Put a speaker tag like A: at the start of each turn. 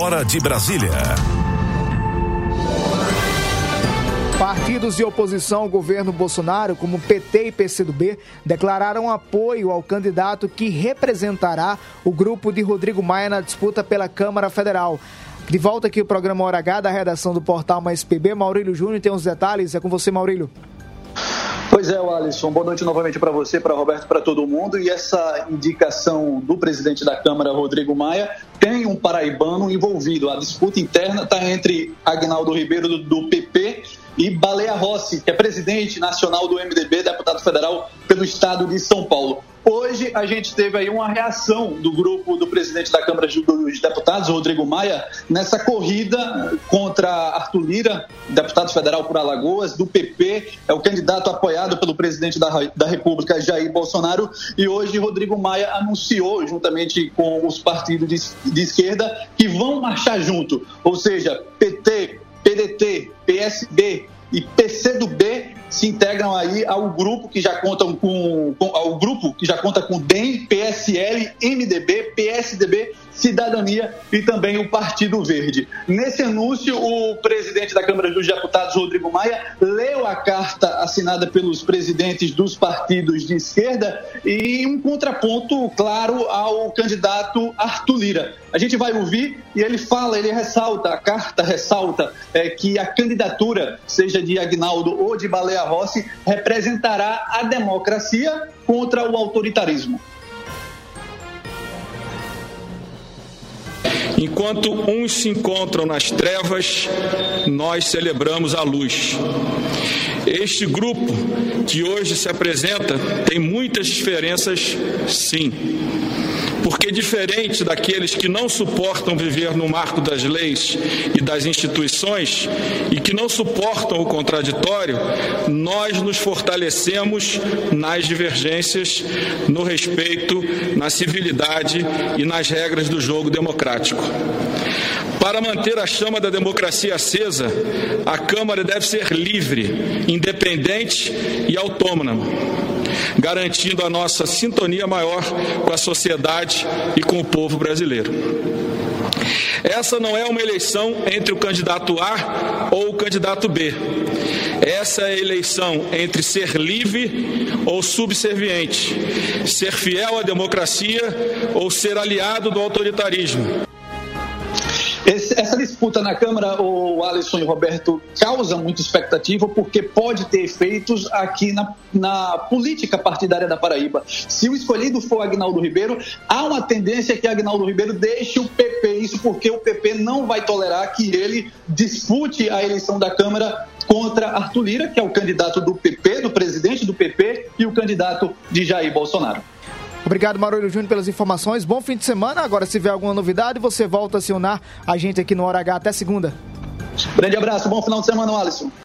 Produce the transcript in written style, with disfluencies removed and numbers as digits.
A: Hora de Brasília.
B: Partidos de oposição ao governo Bolsonaro, como PT e PCdoB, declararam apoio ao candidato que representará o grupo de Rodrigo Maia na disputa pela Câmara Federal. De volta aqui o programa Hora H, da redação do portal Mais PB. Maurílio Júnior tem os detalhes. É com você, Maurílio.
C: Pois é, Alisson. Boa noite novamente para você, para Roberto, para todo mundo. E essa indicação do presidente da Câmara, Rodrigo Maia, tem um paraibano envolvido. A disputa interna está entre Agnaldo Ribeiro, do PP, e Baleia Rossi, que é presidente nacional do MDB, deputado federal pelo estado de São Paulo. Hoje a gente teve aí uma reação do grupo do presidente da Câmara dos Deputados, Rodrigo Maia, nessa corrida contra Arthur Lira, deputado federal por Alagoas, do PP, é o candidato apoiado pelo presidente da República, Jair Bolsonaro, e hoje Rodrigo Maia anunciou, juntamente com os partidos de esquerda, que vão marchar junto, ou seja, PT, PDT, PSB e PCdoB se integram aí ao grupo que já conta com DEM, PSL, MDB, PSDB, Cidadania e também o Partido Verde. Nesse anúncio, o presidente da Câmara dos Deputados, Rodrigo Maia, leu a carta assinada pelos presidentes dos partidos de esquerda e um contraponto claro ao candidato Arthur Lira. A gente vai ouvir e ele ressalta, a carta ressalta que a candidatura, seja de Agnaldo ou de Baleia Rossi, representará a democracia contra o autoritarismo.
D: Enquanto uns se encontram nas trevas, nós celebramos a luz. Este grupo que hoje se apresenta tem muitas diferenças, sim. Porque diferente daqueles que não suportam viver no marco das leis e das instituições e que não suportam o contraditório, nós nos fortalecemos nas divergências, no respeito, na civilidade e nas regras do jogo democrático. Para manter a chama da democracia acesa, a Câmara deve ser livre, independente e autônoma, garantindo a nossa sintonia maior com a sociedade e com o povo brasileiro. Essa não é uma eleição entre o candidato A ou o candidato B. Essa é a eleição entre ser livre ou subserviente, ser fiel à democracia ou ser aliado do autoritarismo.
C: Essa disputa na Câmara, o Alisson e o Roberto, causa muita expectativa porque pode ter efeitos aqui na política partidária da Paraíba. Se o escolhido for Agnaldo Ribeiro, há uma tendência que Agnaldo Ribeiro deixe o PP, isso porque o PP não vai tolerar que ele dispute a eleição da Câmara contra Arthur Lira, que é o candidato do PP, do presidente do PP, e o candidato de Jair Bolsonaro.
B: Obrigado, Maurílio Júnior, pelas informações. Bom fim de semana. Agora, se vier alguma novidade, você volta a acionar a gente aqui no Hora H. Até segunda.
C: Grande abraço. Bom final de semana, Alisson.